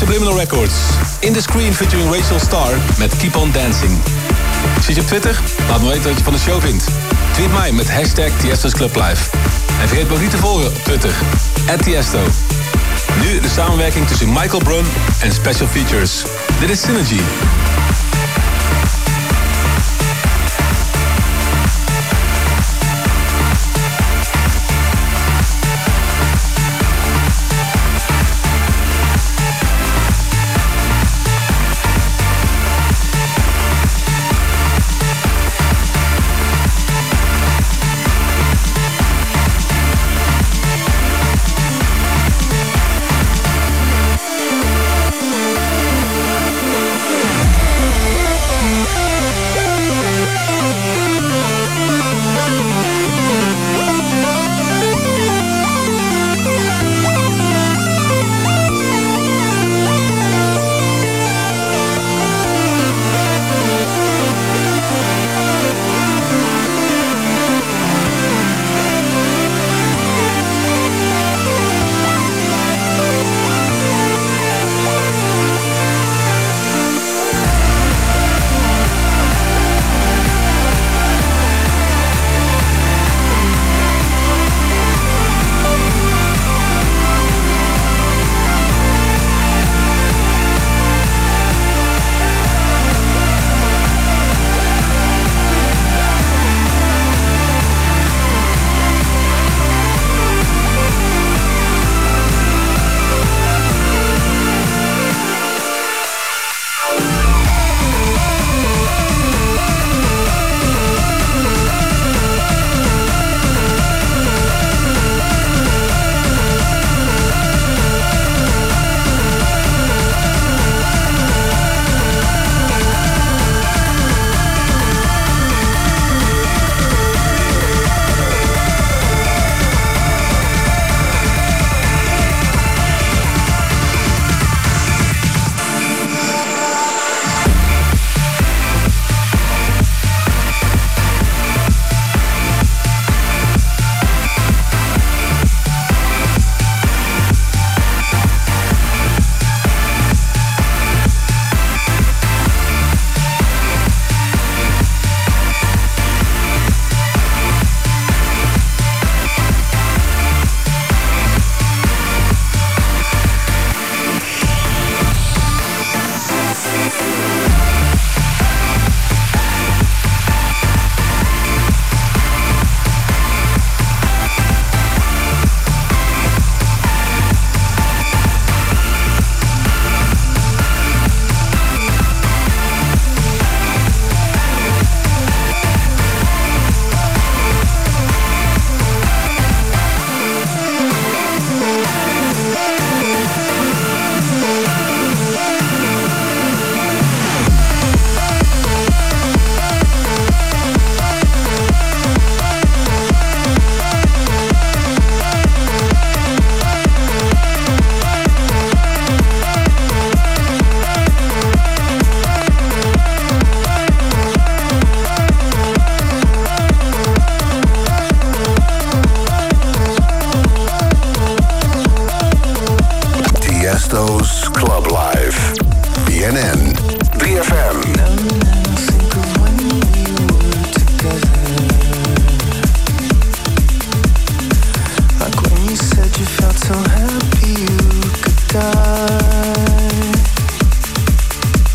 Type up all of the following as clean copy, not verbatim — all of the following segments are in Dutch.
Subliminal Records. In the Screen featuring Rachel Starr met Keep On Dancing. Zit je op Twitter? Laat me weten wat je van de show vindt. Tweet mij met #Tiesto's Club Live. En vergeet me ook niet te volgen op Twitter. @Tiesto. Nu de samenwerking tussen Michael Brun en Special Features. Dit is Synergy.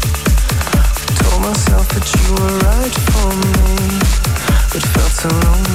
myself that you were right for me, but felt alone.